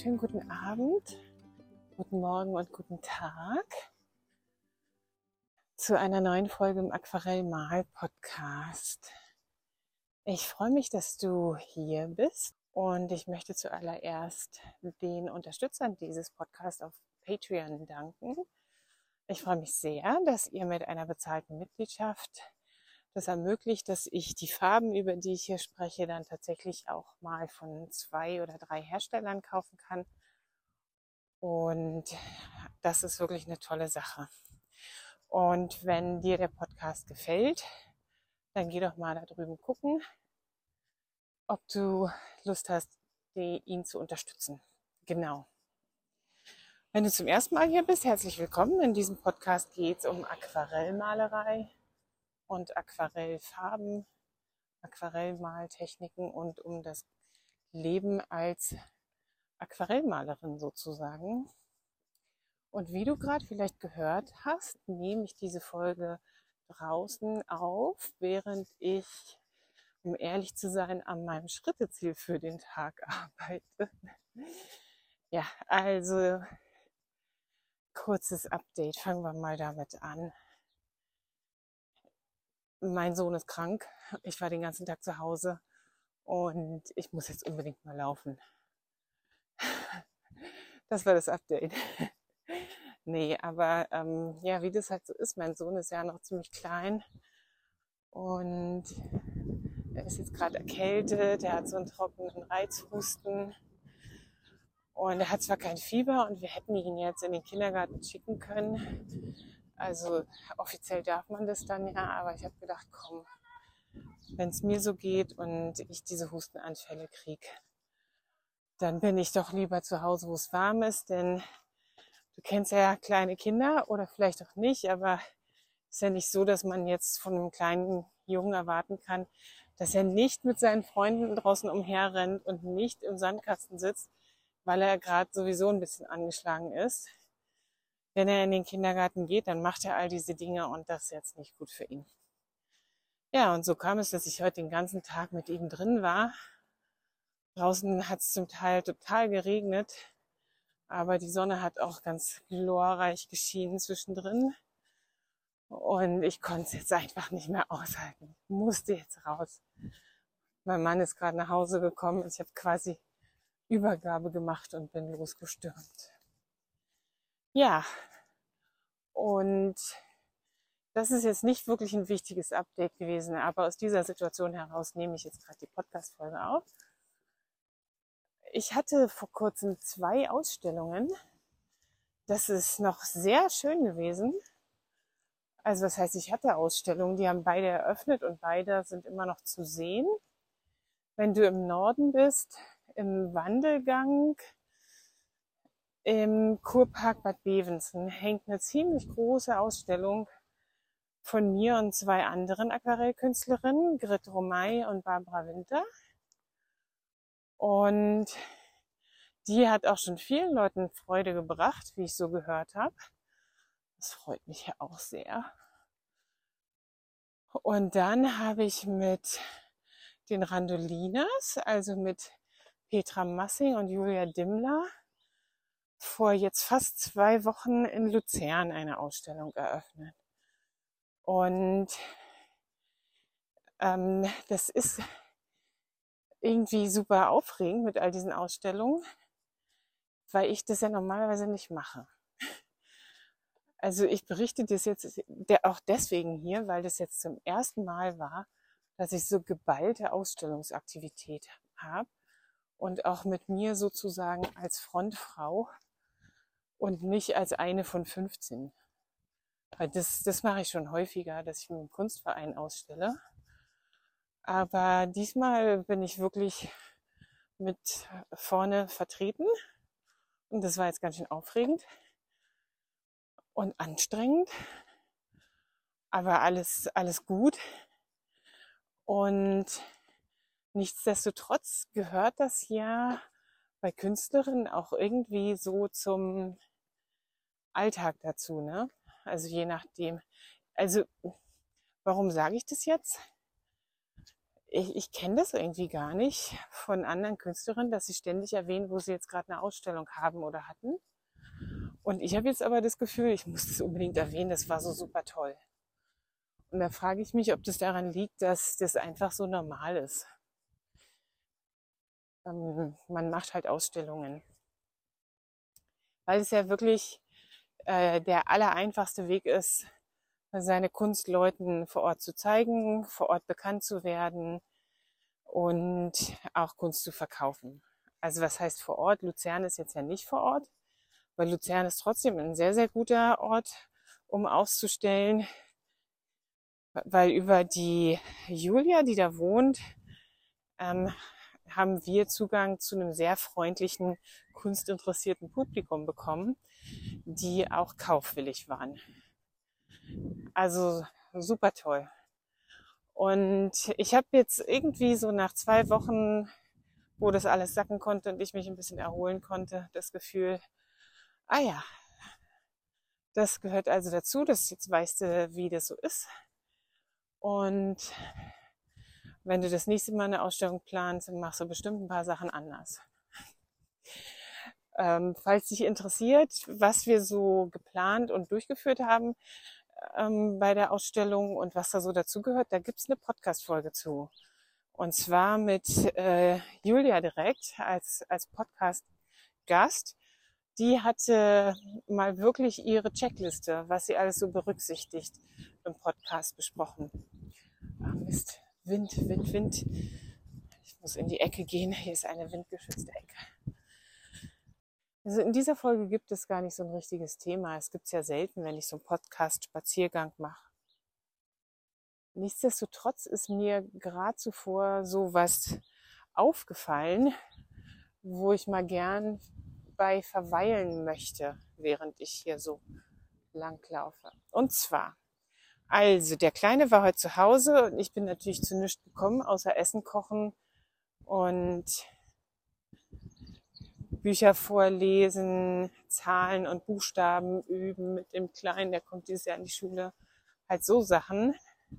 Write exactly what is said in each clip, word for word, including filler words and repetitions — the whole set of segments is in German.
wunderschönen guten Abend, guten Morgen und guten Tag zu einer neuen Folge im Aquarellmal-Podcast. Ich freue mich, dass du hier bist und ich möchte zuallererst den Unterstützern dieses Podcasts auf Patreon danken. Ich freue mich sehr, dass ihr mit einer bezahlten Mitgliedschaft das ermöglicht, dass ich die Farben, über die ich hier spreche, dann tatsächlich auch mal von zwei oder drei Herstellern kaufen kann. Und das ist wirklich eine tolle Sache. Und wenn dir der Podcast gefällt, dann geh doch mal da drüben gucken, ob du Lust hast, ihn zu unterstützen. Genau. Wenn du zum ersten Mal hier bist, herzlich willkommen. In diesem Podcast geht es um Aquarellmalerei und Aquarellfarben, Aquarellmaltechniken und um das Leben als Aquarellmalerin sozusagen. Und wie du gerade vielleicht gehört hast, nehme ich diese Folge draußen auf, während ich, um ehrlich zu sein, an meinem Schritteziel für den Tag arbeite. Ja, also kurzes Update, fangen wir mal damit an. Mein Sohn ist krank, ich war den ganzen Tag zu Hause und ich muss jetzt unbedingt mal laufen. Das war das Update. Nee, aber ähm, ja, wie das halt so ist, mein Sohn ist ja noch ziemlich klein und er ist jetzt gerade erkältet, er hat so einen trockenen Reizhusten und er hat zwar kein Fieber und wir hätten ihn jetzt in den Kindergarten schicken können. Also offiziell darf man das dann ja, aber ich habe gedacht, komm, wenn es mir so geht und ich diese Hustenanfälle kriege, dann bin ich doch lieber zu Hause, wo es warm ist, denn du kennst ja kleine Kinder oder vielleicht auch nicht, aber es ist ja nicht so, dass man jetzt von einem kleinen Jungen erwarten kann, dass er nicht mit seinen Freunden draußen umherrennt und nicht im Sandkasten sitzt, weil er gerade sowieso ein bisschen angeschlagen ist. Wenn er in den Kindergarten geht, dann macht er all diese Dinge und das ist jetzt nicht gut für ihn. Ja, und so kam es, dass ich heute den ganzen Tag mit ihm drin war. Draußen hat es zum Teil total geregnet, aber die Sonne hat auch ganz glorreich geschienen zwischendrin. Und ich konnte es jetzt einfach nicht mehr aushalten. Ich musste jetzt raus. Mein Mann ist gerade nach Hause gekommen. Ich habe quasi Übergabe gemacht und bin losgestürmt. Ja, und das ist jetzt nicht wirklich ein wichtiges Update gewesen, aber aus dieser Situation heraus nehme ich jetzt gerade die Podcast-Folge auf. Ich hatte vor kurzem zwei Ausstellungen. Das ist noch sehr schön gewesen. Also was heißt, ich hatte Ausstellungen, die haben beide eröffnet und beide sind immer noch zu sehen. Wenn du im Norden bist, im Wandelgang, im Kurpark Bad Bevensen, hängt eine ziemlich große Ausstellung von mir und zwei anderen Aquarellkünstlerinnen, Grit Romay und Barbara Winter. Und die hat auch schon vielen Leuten Freude gebracht, wie ich so gehört habe. Das freut mich ja auch sehr. Und dann habe ich mit den Randolinas, also mit Petra Massing und Julia Dimmler, vor jetzt fast zwei Wochen in Luzern eine Ausstellung eröffnet. Und ähm, das ist irgendwie super aufregend mit all diesen Ausstellungen, weil ich das ja normalerweise nicht mache. Also ich berichte das jetzt auch deswegen hier, weil das jetzt zum ersten Mal war, dass ich so geballte Ausstellungsaktivität habe und auch mit mir sozusagen als Frontfrau und nicht als eine von fünfzehn. Weil das, das mache ich schon häufiger, dass ich mit dem Kunstverein ausstelle. Aber diesmal bin ich wirklich mit vorne vertreten und das war jetzt ganz schön aufregend und anstrengend, aber alles, alles gut. Und nichtsdestotrotz gehört das ja bei Künstlerinnen auch irgendwie so zum Alltag dazu, ne? Also je nachdem. Also warum sage ich das jetzt? ich, ich kenne das irgendwie gar nicht von anderen Künstlerinnen, dass sie ständig erwähnen, wo sie jetzt gerade eine Ausstellung haben oder hatten. Und ich habe jetzt aber das Gefühl, ich muss das unbedingt erwähnen, das war so super toll. Und da frage ich mich, ob das daran liegt, dass das einfach so normal ist. Ähm, man macht halt Ausstellungen. Weil es ja wirklich äh, der allereinfachste Weg ist, seine Kunst Leuten vor Ort zu zeigen, vor Ort bekannt zu werden und auch Kunst zu verkaufen. Also was heißt vor Ort? Luzern ist jetzt ja nicht vor Ort, weil Luzern ist trotzdem ein sehr, sehr guter Ort, um auszustellen, weil über die Julia, die da wohnt, ähm, haben wir Zugang zu einem sehr freundlichen, kunstinteressierten Publikum bekommen, die auch kaufwillig waren. Also super toll. Und ich habe jetzt irgendwie so nach zwei Wochen, wo das alles sacken konnte und ich mich ein bisschen erholen konnte, das Gefühl, ah ja, das gehört also dazu, dass jetzt weißt du, wie das so ist. Und wenn du das nächste Mal eine Ausstellung planst, dann machst du bestimmt ein paar Sachen anders. Ähm, falls dich interessiert, was wir so geplant und durchgeführt haben ähm, bei der Ausstellung und was da so dazugehört, da gibt's eine Podcast-Folge zu. Und zwar mit äh, Julia direkt als, als Podcast-Gast. Die hatte mal wirklich ihre Checkliste, was sie alles so berücksichtigt im Podcast besprochen. Ach Mist, Wind, Wind, Wind. Ich muss in die Ecke gehen. Hier ist eine windgeschützte Ecke. Also in dieser Folge gibt es gar nicht so ein richtiges Thema. Es gibt es ja selten, wenn ich so einen Podcast-Spaziergang mache. Nichtsdestotrotz ist mir gerade zuvor so was aufgefallen, wo ich mal gern bei verweilen möchte, während ich hier so langlaufe. Und zwar, also der Kleine war heute zu Hause und ich bin natürlich zu nichts gekommen, außer Essen kochen und Bücher vorlesen, Zahlen und Buchstaben üben mit dem Kleinen, der kommt dieses Jahr in die Schule, halt so Sachen.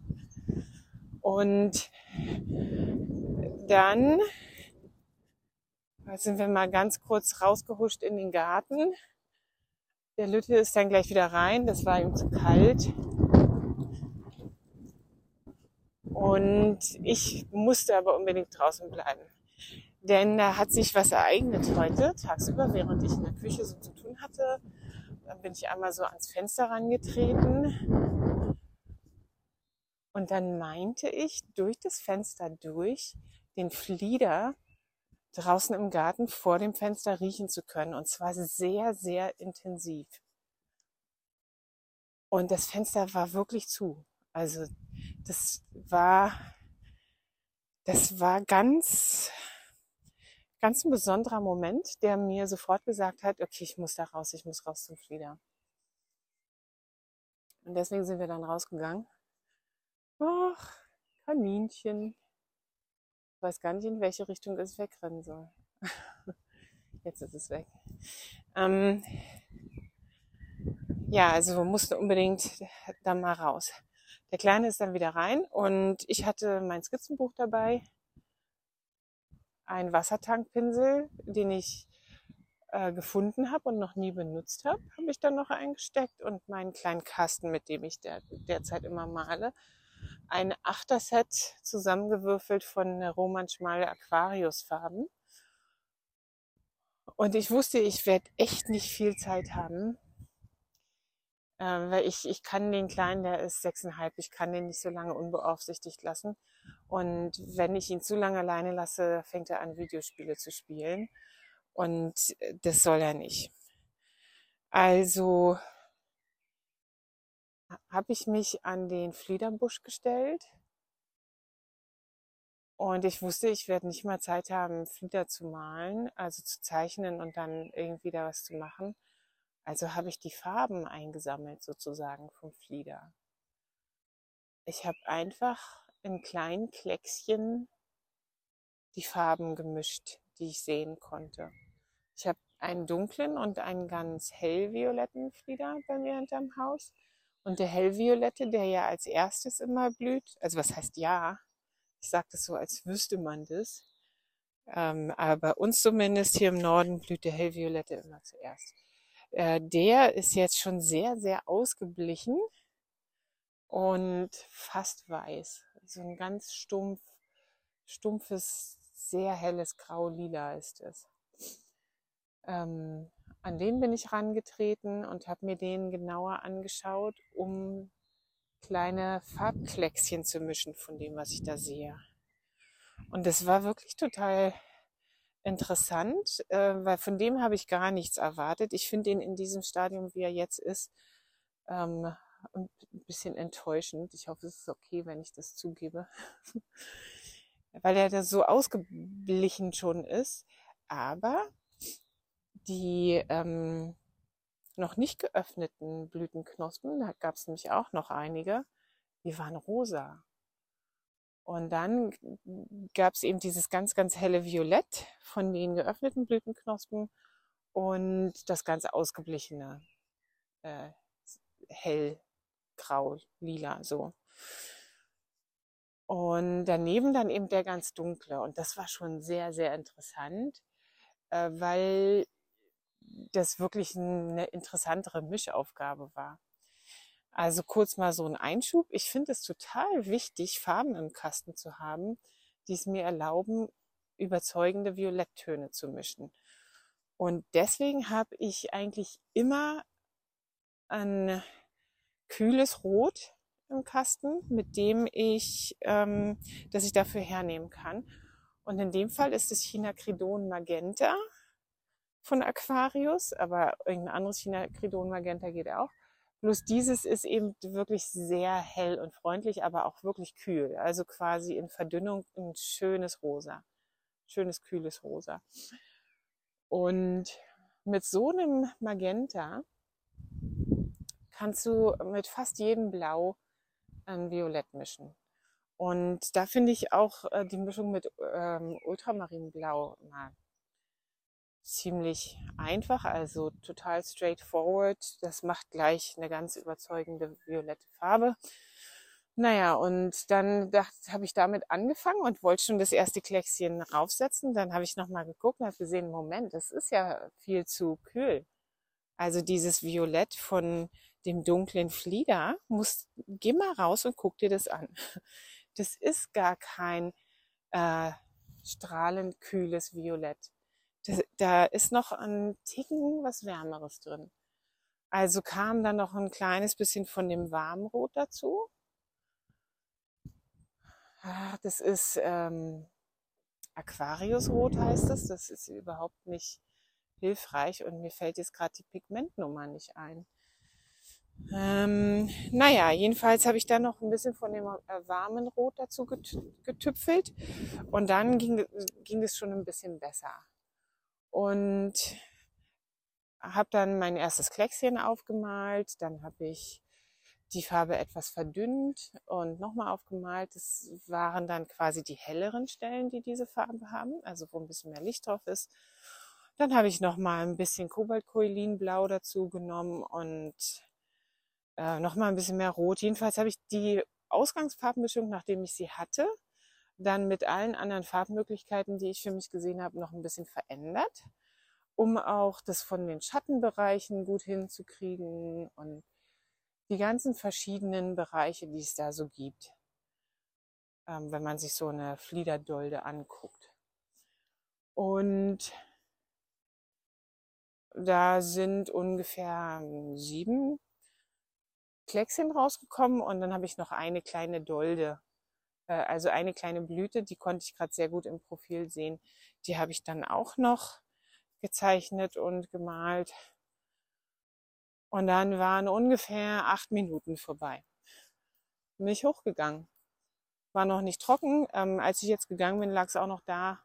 Und dann sind wir mal ganz kurz rausgehuscht in den Garten. Der Lütte ist dann gleich wieder rein, das war ihm zu kalt. Und ich musste aber unbedingt draußen bleiben. Denn da hat sich was ereignet heute, tagsüber, während ich in der Küche so zu tun hatte. Dann bin ich einmal so ans Fenster rangetreten. Und dann meinte ich, durch das Fenster durch, den Flieder draußen im Garten vor dem Fenster riechen zu können. Und zwar sehr, sehr intensiv. Und das Fenster war wirklich zu. Also das war, das war ganz, ganz ein besonderer Moment, der mir sofort gesagt hat, okay, ich muss da raus, ich muss raus zum Flieder. Und deswegen sind wir dann rausgegangen. Ach, Kaninchen. Ich weiß gar nicht, in welche Richtung es wegrennen soll. Jetzt ist es weg. Ähm, ja, also wir mussten unbedingt da mal raus. Der Kleine ist dann wieder rein und ich hatte mein Skizzenbuch dabei, einen Wassertankpinsel, den ich äh, gefunden habe und noch nie benutzt habe, habe ich dann noch eingesteckt und meinen kleinen Kasten, mit dem ich der, derzeit immer male. Ein Achter-Set zusammengewürfelt von Roman Schmale Aquarius-Farben. Und ich wusste, ich werde echt nicht viel Zeit haben, äh, weil ich, ich kann den Kleinen, der ist sechseinhalb, ich kann den nicht so lange unbeaufsichtigt lassen. Und wenn ich ihn zu lange alleine lasse, fängt er an, Videospiele zu spielen. Und das soll er nicht. Also habe ich mich an den Fliederbusch gestellt und ich wusste, ich werde nicht mal Zeit haben, Flieder zu malen, also zu zeichnen und dann irgendwie da was zu machen. Also habe ich die Farben eingesammelt sozusagen vom Flieder. Ich habe einfach in kleinen Kleckschen die Farben gemischt, die ich sehen konnte. Ich habe einen dunklen und einen ganz hellvioletten Flieder bei mir hinterm Haus. Und der hellviolette, der ja als erstes immer blüht, also was heißt ja, Ich sage das so, als wüsste man das. Ähm, aber bei uns zumindest hier im Norden blüht der Hellviolette immer zuerst. Äh, der ist jetzt schon sehr, sehr ausgeblichen und fast weiß. So ein ganz stumpf, stumpfes, sehr helles Grau-Lila ist es. Ähm, an den bin ich rangetreten und habe mir den genauer angeschaut, um kleine Farbkleckschen zu mischen von dem, was ich da sehe. Und das war wirklich total interessant, äh, weil von dem habe ich gar nichts erwartet. Ich finde ihn in diesem Stadium, wie er jetzt ist, ähm, ein bisschen enttäuschend. Ich hoffe, es ist okay, wenn ich das zugebe, weil er da so ausgeblichen schon ist. Aber die ähm, noch nicht geöffneten Blütenknospen, da gab es nämlich auch noch einige, die waren rosa. Und dann gab es eben dieses ganz, ganz helle Violett von den geöffneten Blütenknospen und das ganz ausgeblichene äh, hellgrau, lila so. Und daneben dann eben der ganz dunkle. Und das war schon sehr, sehr interessant, äh, weil das wirklich eine interessantere Mischaufgabe war. Also kurz mal so ein Einschub. Ich finde es total wichtig, Farben im Kasten zu haben, die es mir erlauben, überzeugende Violetttöne zu mischen. Und deswegen habe ich eigentlich immer ein kühles Rot im Kasten, mit dem ich, ähm, das ich dafür hernehmen kann. Und in dem Fall ist es Chinacridon Magenta von Aquarius, aber irgendein anderes Chinacridon Magenta geht auch. Bloß dieses ist eben wirklich sehr hell und freundlich, aber auch wirklich kühl. Also quasi in Verdünnung ein schönes Rosa. Schönes, kühles Rosa. Und mit so einem Magenta kannst du mit fast jedem Blau ein Violett mischen. Und da finde ich auch äh, die Mischung mit ähm, Ultramarinblau mal ziemlich einfach, also total straightforward. Das macht gleich eine ganz überzeugende violette Farbe. Naja, und dann habe ich damit angefangen und wollte schon das erste Kleckschen raufsetzen. Dann habe ich nochmal geguckt und habe gesehen, Moment, das ist ja viel zu kühl. Also dieses Violett von dem dunklen Flieder, muss, geh mal raus und guck dir das an. Das ist gar kein äh, strahlend kühles Violett. Das, da ist noch ein Ticken was Wärmeres drin. Also kam dann noch ein kleines bisschen von dem Warmrot dazu. Das ist ähm, Aquariusrot heißt es. Das ist überhaupt nicht hilfreich und mir fällt jetzt gerade die Pigmentnummer nicht ein. Ähm, naja, jedenfalls habe ich dann noch ein bisschen von dem äh, warmen Rot dazu getüpfelt und dann ging, ging es schon ein bisschen besser. Und habe dann mein erstes Kleckschen aufgemalt, dann habe ich die Farbe etwas verdünnt und nochmal aufgemalt. Das waren dann quasi die helleren Stellen, die diese Farbe haben, also wo ein bisschen mehr Licht drauf ist. Dann habe ich nochmal ein bisschen Kobaltkoilinblau dazu genommen und äh, nochmal ein bisschen mehr Rot. Jedenfalls habe ich die Ausgangsfarbmischung, nachdem ich sie hatte, dann mit allen anderen Farbmöglichkeiten, die ich für mich gesehen habe, noch ein bisschen verändert, um auch das von den Schattenbereichen gut hinzukriegen und die ganzen verschiedenen Bereiche, die es da so gibt, ähm, wenn man sich so eine Fliederdolde anguckt. Und da sind ungefähr sieben Kleckschen rausgekommen und dann habe ich noch eine kleine Dolde, äh, also eine kleine Blüte, die konnte ich gerade sehr gut im Profil sehen. Die habe ich dann auch noch gezeichnet und gemalt. Und dann waren ungefähr acht Minuten vorbei. Bin ich hochgegangen. War noch nicht trocken. Ähm, als ich jetzt gegangen bin, lag es auch noch da.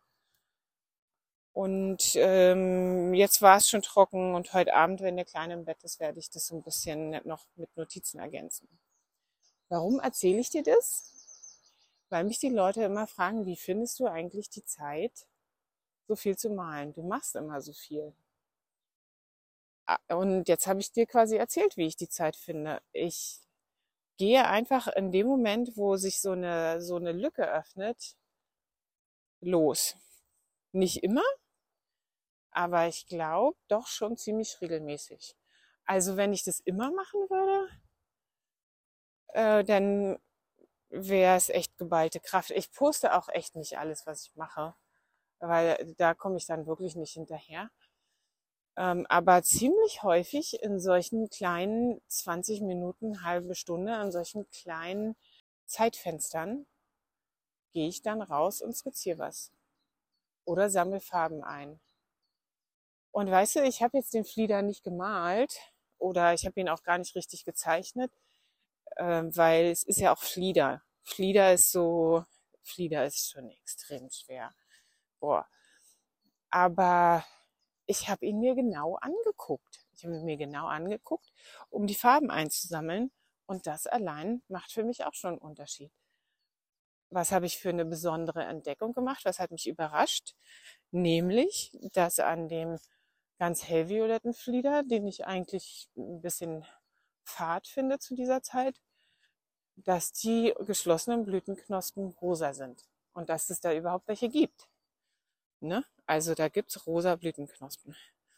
Und ähm, jetzt war es schon trocken. Und heute Abend, wenn der Kleine im Bett ist, werde ich das so ein bisschen noch mit Notizen ergänzen. Warum erzähle ich dir das? Weil mich die Leute immer fragen, wie findest du eigentlich die Zeit, so viel zu malen? Du machst immer so viel. Und jetzt habe ich dir quasi erzählt, wie ich die Zeit finde. Ich gehe einfach in dem Moment, wo sich so eine, so eine Lücke öffnet, los. Nicht immer, aber ich glaube doch schon ziemlich regelmäßig. Also wenn ich das immer machen würde, äh, dann wäre es echt geballte Kraft. Ich poste auch echt nicht alles, was ich mache, weil da komme ich dann wirklich nicht hinterher. Ähm, aber ziemlich häufig in solchen kleinen zwanzig Minuten, halbe Stunde, an solchen kleinen Zeitfenstern gehe ich dann raus und skizziere was oder sammle Farben ein. Und weißt du, ich habe jetzt den Flieder nicht gemalt oder ich habe ihn auch gar nicht richtig gezeichnet, äh, weil es ist ja auch Flieder. Flieder ist so, Flieder ist schon extrem schwer. Boah. Aber ich habe ihn mir genau angeguckt. Ich habe ihn mir genau angeguckt, um die Farben einzusammeln. Und das allein macht für mich auch schon einen Unterschied. Was habe ich für eine besondere Entdeckung gemacht? Was hat mich überrascht? Nämlich, dass an dem ganz hellvioletten Flieder, den ich eigentlich ein bisschen fad finde zu dieser Zeit, dass die geschlossenen Blütenknospen rosa sind und dass es da überhaupt welche gibt. Ne? Also da gibt's rosa Blütenknospen.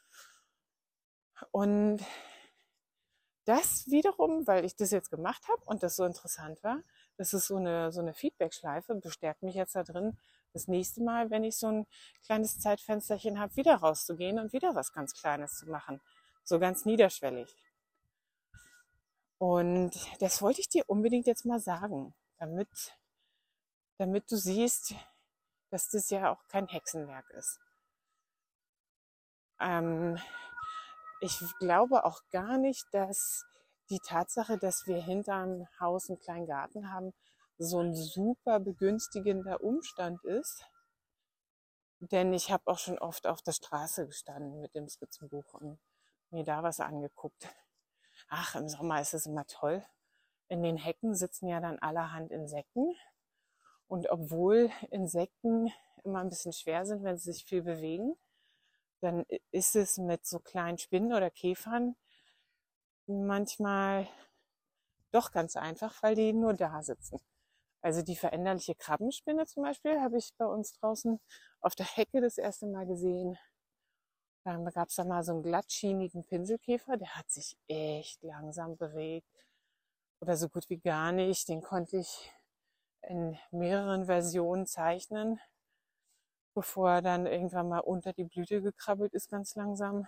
Und das wiederum, weil ich das jetzt gemacht habe und das so interessant war, das ist so eine, so eine Feedback-Schleife, bestärkt mich jetzt da drin, das nächste Mal, wenn ich so ein kleines Zeitfensterchen habe, wieder rauszugehen und wieder was ganz Kleines zu machen. So ganz niederschwellig. Und das wollte ich dir unbedingt jetzt mal sagen, damit, damit du siehst, dass das ja auch kein Hexenwerk ist. Ähm, ich glaube auch gar nicht, dass die Tatsache, dass wir hinterm Haus einen kleinen Garten haben, so ein super begünstigender Umstand ist. Denn ich habe auch schon oft auf der Straße gestanden mit dem Skizzenbuch und mir da was angeguckt. Ach, im Sommer ist es immer toll. In den Hecken sitzen ja dann allerhand Insekten. Und obwohl Insekten immer ein bisschen schwer sind, wenn sie sich viel bewegen, dann ist es mit so kleinen Spinnen oder Käfern manchmal doch ganz einfach, weil die nur da sitzen. Also die veränderliche Krabbenspinne zum Beispiel habe ich bei uns draußen auf der Hecke das erste Mal gesehen. Dann gab es da mal so einen glattschienigen Pinselkäfer, der hat sich echt langsam bewegt oder so gut wie gar nicht. Den konnte ich in mehreren Versionen zeichnen, bevor er dann irgendwann mal unter die Blüte gekrabbelt ist, ganz langsam.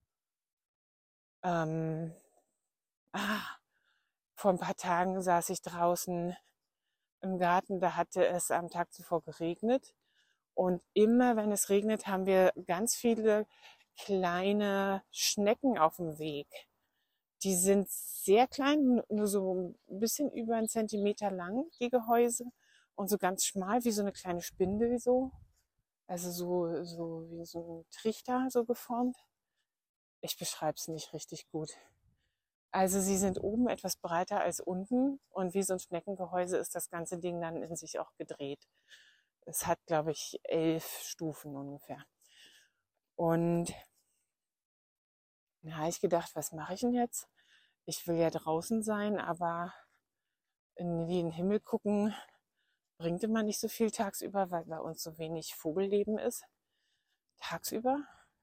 Ähm, ah, vor ein paar Tagen saß ich draußen im Garten, da hatte es am Tag zuvor geregnet. Und immer, wenn es regnet, haben wir ganz viele kleine Schnecken auf dem Weg. Die sind sehr klein, nur so ein bisschen über einen Zentimeter lang, die Gehäuse. Und so ganz schmal, wie so eine kleine Spindel so. Also so, so wie so ein Trichter so geformt. Ich beschreibe es nicht richtig gut. Also sie sind oben etwas breiter als unten und wie so ein Schneckengehäuse ist das ganze Ding dann in sich auch gedreht. Es hat, glaube ich, elf Stufen ungefähr. Und da habe ich gedacht, was mache ich denn jetzt? Ich will ja draußen sein, aber in den Himmel gucken bringt immer nicht so viel tagsüber, weil bei uns so wenig Vogelleben ist. Tagsüber.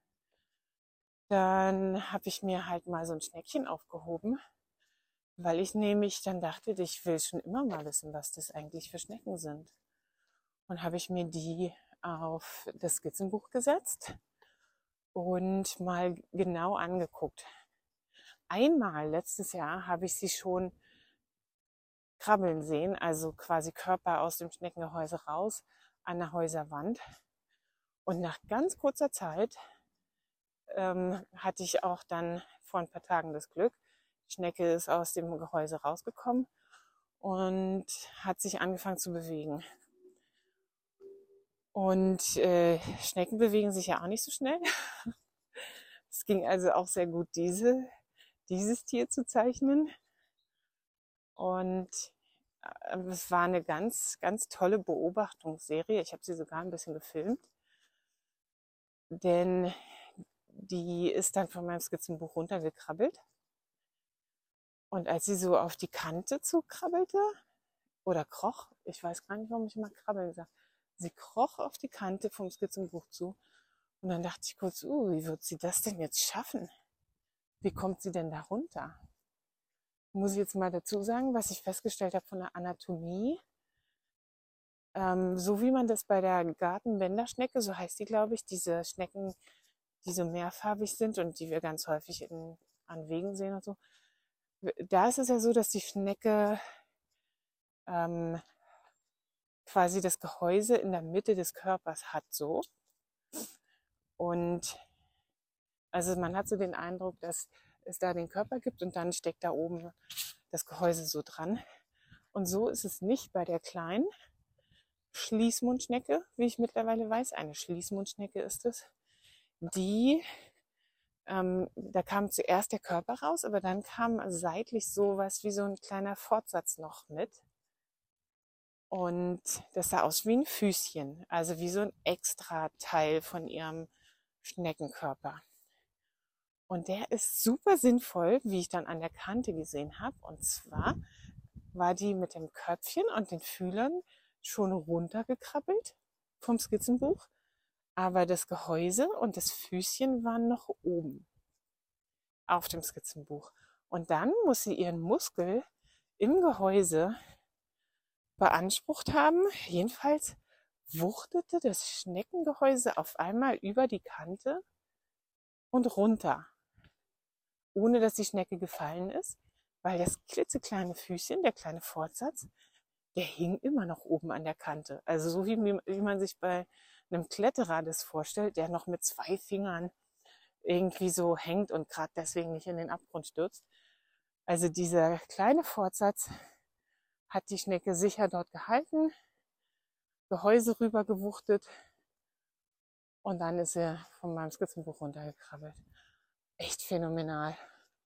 Dann habe ich mir halt mal so ein Schneckchen aufgehoben, weil ich nämlich dann dachte, ich will schon immer mal wissen, was das eigentlich für Schnecken sind. Und habe ich mir die auf das Skizzenbuch gesetzt und mal genau angeguckt. Einmal letztes Jahr habe ich sie schon krabbeln sehen, also quasi Körper aus dem Schneckengehäuse raus an der Häuserwand. Und nach ganz kurzer Zeit ähm, hatte ich auch dann vor ein paar Tagen das Glück, die Schnecke ist aus dem Gehäuse rausgekommen und hat sich angefangen zu bewegen. Und äh, Schnecken bewegen sich ja auch nicht so schnell. Es ging also auch sehr gut, diese, dieses Tier zu zeichnen. Und äh, es war eine ganz, ganz tolle Beobachtungsserie. Ich habe sie sogar ein bisschen gefilmt. Denn die ist dann von meinem Skizzenbuch runtergekrabbelt Und als sie so auf die Kante zukrabbelte oder kroch, ich weiß gar nicht, warum ich immer krabbeln sage, sie kroch auf die Kante vom Skizzenbuch zu. Und dann dachte ich kurz, uh, wie wird sie das denn jetzt schaffen? Wie kommt sie denn da runter? Muss ich jetzt mal dazu sagen, was ich festgestellt habe von der Anatomie. Ähm, so wie man das bei der Gartenwenderschnecke, so heißt die, glaube ich, diese Schnecken, die so mehrfarbig sind und die wir ganz häufig in, an Wegen sehen und so. Da ist es ja so, dass die Schnecke ähm, quasi das Gehäuse in der Mitte des Körpers hat, so. Und also man hat so den Eindruck, dass es da den Körper gibt und dann steckt da oben das Gehäuse so dran. Und so ist es nicht bei der kleinen Schließmundschnecke, wie ich mittlerweile weiß. Eine Schließmundschnecke ist es. Die, ähm, da kam zuerst der Körper raus, aber dann kam seitlich sowas wie so ein kleiner Fortsatz noch mit. Und das sah aus wie ein Füßchen, also wie so ein extra Teil von ihrem Schneckenkörper. Und der ist super sinnvoll, wie ich dann an der Kante gesehen habe. Und zwar war die mit dem Köpfchen und den Fühlern schon runtergekrabbelt vom Skizzenbuch, aber das Gehäuse und das Füßchen waren noch oben auf dem Skizzenbuch. Und dann muss sie ihren Muskel im Gehäuse beansprucht haben. Jedenfalls wuchtete das Schneckengehäuse auf einmal über die Kante und runter, ohne dass die Schnecke gefallen ist, weil das klitzekleine Füßchen, der kleine Fortsatz, der hing immer noch oben an der Kante. Also so wie, wie man sich bei einem Kletterer das vorstellt, der noch mit zwei Fingern irgendwie so hängt und gerade deswegen nicht in den Abgrund stürzt. Also dieser kleine Fortsatz hat die Schnecke sicher dort gehalten, Gehäuse rübergewuchtet und dann ist sie von meinem Skizzenbuch runtergekrabbelt. Echt phänomenal.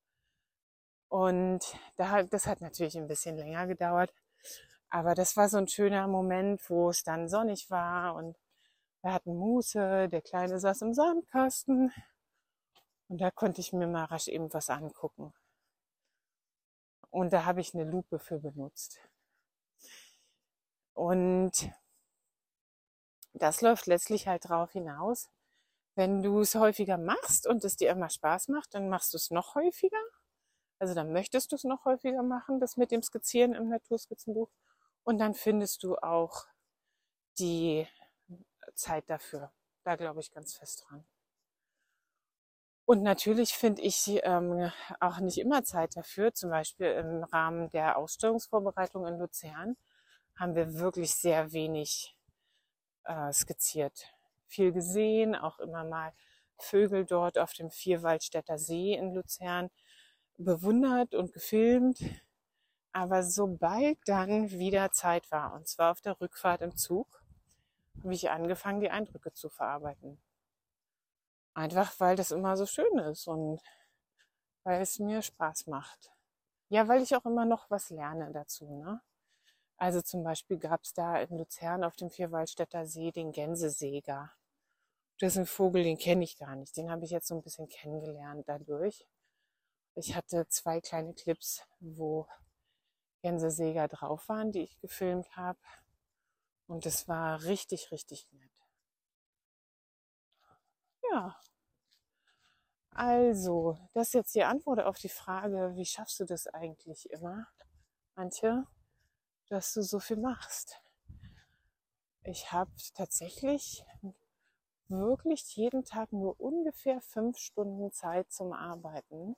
Und das hat natürlich ein bisschen länger gedauert, aber das war so ein schöner Moment, wo es dann sonnig war und wir hatten Muße, der Kleine saß im Sandkasten und da konnte ich mir mal rasch eben was angucken. Und da habe ich eine Lupe für benutzt. Und das läuft letztlich halt drauf hinaus, wenn du es häufiger machst und es dir immer Spaß macht, dann machst du es noch häufiger. Also dann möchtest du es noch häufiger machen, das mit dem Skizzieren im Naturskizzenbuch. Und dann findest du auch die Zeit dafür. Da glaube ich ganz fest dran. Und natürlich finde ich ähm, auch nicht immer Zeit dafür. Zum Beispiel im Rahmen der Ausstellungsvorbereitung in Luzern haben wir wirklich sehr wenig äh, skizziert. Viel gesehen, auch immer mal Vögel dort auf dem Vierwaldstätter See in Luzern bewundert und gefilmt. Aber sobald dann wieder Zeit war, und zwar auf der Rückfahrt im Zug, habe ich angefangen, die Eindrücke zu verarbeiten. Einfach, weil das immer so schön ist und weil es mir Spaß macht. Ja, weil ich auch immer noch was lerne dazu, ne? Also zum Beispiel gab es da in Luzern auf dem Vierwaldstätter See den Gänsesäger. Das ist ein Vogel, den kenne ich gar nicht. Den habe ich jetzt so ein bisschen kennengelernt dadurch. Ich hatte zwei kleine Clips, wo Gänsesäger drauf waren, die ich gefilmt habe. Und es war richtig, richtig nett. Ja, also, das ist jetzt die Antwort auf die Frage, wie schaffst du das eigentlich immer, Antje, dass du so viel machst? Ich habe tatsächlich wirklich jeden Tag nur ungefähr fünf Stunden Zeit zum Arbeiten,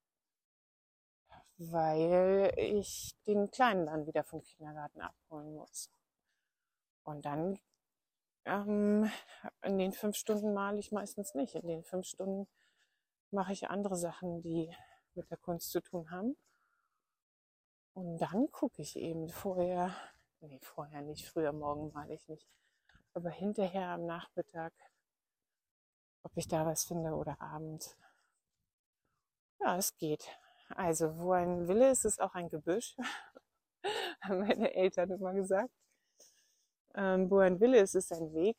weil ich den Kleinen dann wieder vom Kindergarten abholen muss. Und dann ähm, in den fünf Stunden male ich meistens nicht. In den fünf Stunden mache ich andere Sachen, die mit der Kunst zu tun haben. Und dann gucke ich eben vorher, nee, vorher nicht, früher morgen male ich nicht, aber hinterher am Nachmittag, ob ich da was finde oder abends. Ja, es geht. Also, wo ein Wille ist, ist auch ein Gebüsch, haben meine Eltern immer gesagt. Ähm, wo ein Wille ist, ist ein Weg.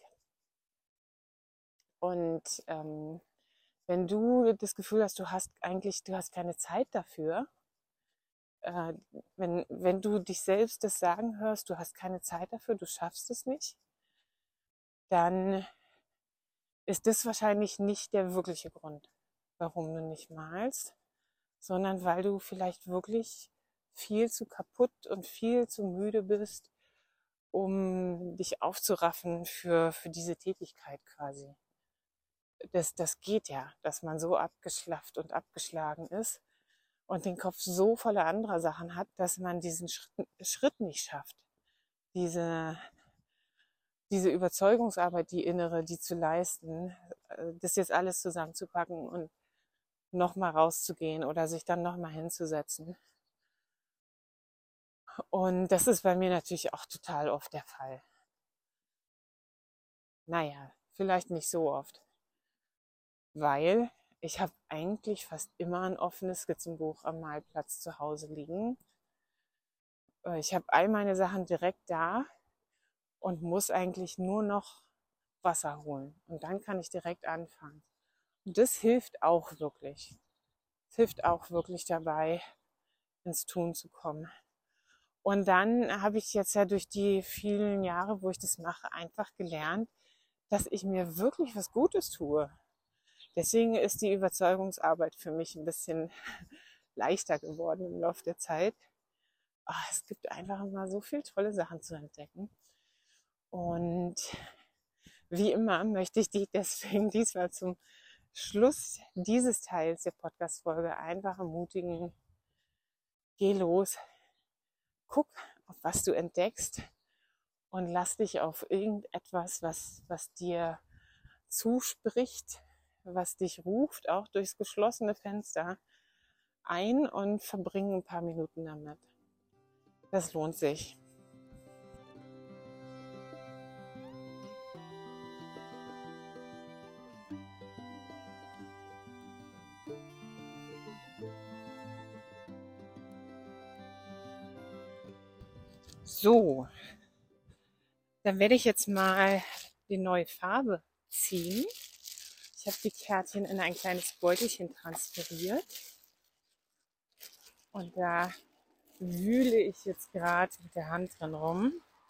Und ähm, wenn du das Gefühl hast, du hast eigentlich, du hast keine Zeit dafür, äh, wenn, wenn du dich selbst das sagen hörst, du hast keine Zeit dafür, du schaffst es nicht, dann ist das wahrscheinlich nicht der wirkliche Grund, warum du nicht malst, sondern weil du vielleicht wirklich viel zu kaputt und viel zu müde bist, um dich aufzuraffen für, für diese Tätigkeit quasi. Das, das geht ja, dass man so abgeschlafft und abgeschlagen ist und den Kopf so voller anderer Sachen hat, dass man diesen Schritt, Schritt nicht schafft. Diese, diese Überzeugungsarbeit, die innere, die zu leisten, das jetzt alles zusammenzupacken und nochmal rauszugehen oder sich dann nochmal hinzusetzen. Und das ist bei mir natürlich auch total oft der Fall. Naja, vielleicht nicht so oft, weil ich habe eigentlich fast immer ein offenes Skizzenbuch am Malplatz zu Hause liegen. Ich habe all meine Sachen direkt da und muss eigentlich nur noch Wasser holen. Und dann kann ich direkt anfangen. Und das hilft auch wirklich. Es hilft auch wirklich dabei, ins Tun zu kommen. Und dann habe ich jetzt ja durch die vielen Jahre, wo ich das mache, einfach gelernt, dass ich mir wirklich was Gutes tue. Deswegen ist die Überzeugungsarbeit für mich ein bisschen leichter geworden im Laufe der Zeit. Oh, es gibt einfach immer so viele tolle Sachen zu entdecken. Und wie immer möchte ich dich deswegen diesmal zum Schluss dieses Teils der Podcast-Folge einfach ermutigen, geh los, guck, auf was du entdeckst und lass dich auf irgendetwas, was, was dir zuspricht, was dich ruft, auch durchs geschlossene Fenster ein und verbring ein paar Minuten damit. Das lohnt sich. So, dann werde ich jetzt mal die neue Farbe ziehen. Ich habe die Kärtchen in ein kleines Beutelchen transferiert und da wühle ich jetzt gerade mit der Hand drin rum.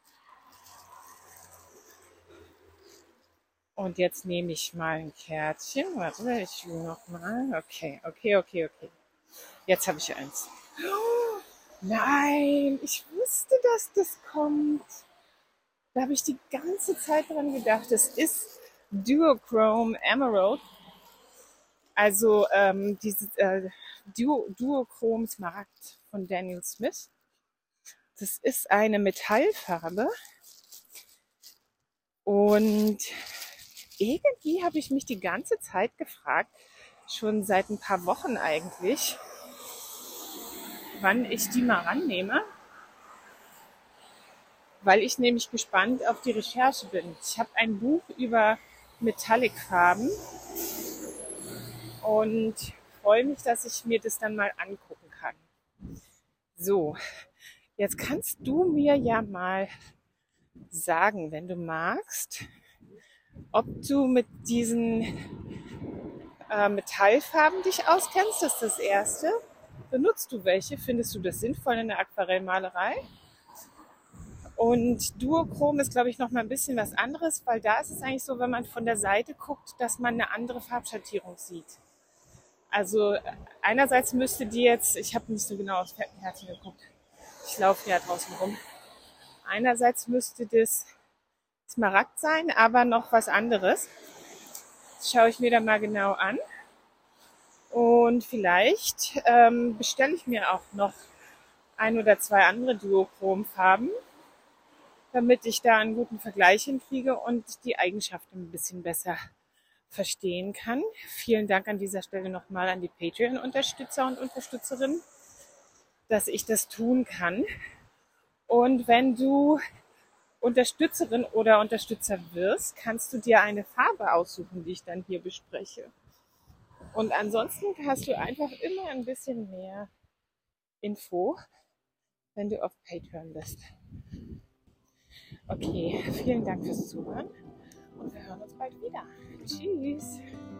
Und jetzt nehme ich mal ein Kärtchen. Warte, ich wühle noch mal. Okay, okay, okay, okay. Jetzt habe ich eins. Oh, nein, ich wusste, dass das kommt. Da habe ich die ganze Zeit dran gedacht. Das ist Duochrome Emerald. Also ähm, dieses äh, Duo, Duochrome Smaragd von Daniel Smith. Das ist eine Metallfarbe. Und irgendwie habe ich mich die ganze Zeit gefragt, schon seit ein paar Wochen eigentlich, wann ich die mal rannehme. Weil ich nämlich gespannt auf die Recherche bin. Ich habe ein Buch über Metallic-Farben und freue mich, dass ich mir das dann mal angucken kann. So, jetzt kannst du mir ja mal sagen, wenn du magst, ob du mit diesen äh, Metallfarben dich auskennst. Das ist das Erste. Benutzt du welche? Findest du das sinnvoll in der Aquarellmalerei? Und Duochrom ist, glaube ich, noch mal ein bisschen was anderes, weil da ist es eigentlich so, wenn man von der Seite guckt, dass man eine andere Farbschattierung sieht. Also einerseits müsste die jetzt, ich habe nicht so genau aufs Kärtchen geguckt, ich laufe ja draußen rum. Einerseits müsste das Smaragd sein, aber noch was anderes. Das schaue ich mir dann mal genau an. Und vielleicht ähm, bestelle ich mir auch noch ein oder zwei andere Duochrom-Farben, damit ich da einen guten Vergleich hinkriege und die Eigenschaften ein bisschen besser verstehen kann. Vielen Dank an dieser Stelle nochmal an die Patreon-Unterstützer und Unterstützerinnen, dass ich das tun kann. Und wenn du Unterstützerin oder Unterstützer wirst, kannst du dir eine Farbe aussuchen, die ich dann hier bespreche. Und ansonsten hast du einfach immer ein bisschen mehr Info, wenn du auf Patreon bist. Okay, vielen Dank fürs Zuhören und wir hören uns bald wieder. Tschüss!